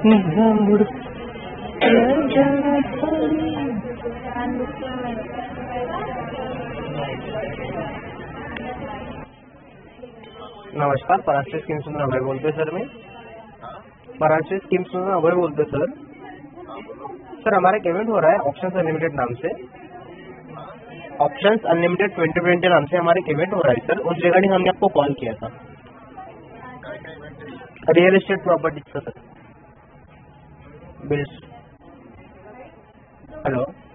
नमस्कार, पराश्रय स्कीम्स मधून अभय बोलतोय सर. मी पराश्रय स्कीम्स मधून अभय बोलतोय सर. सर हमारा एक इवेंट हो रहा है ऑप्शंस अनलिमिटेड नाम से. ऑप्शंस अनलिमिटेड 2020 नाम से हमारे एक इवेंट हो रहा है सर. उस रिगार्डिंग हमने आपको कॉल किया था. Real estate property sir. Bills. Hello.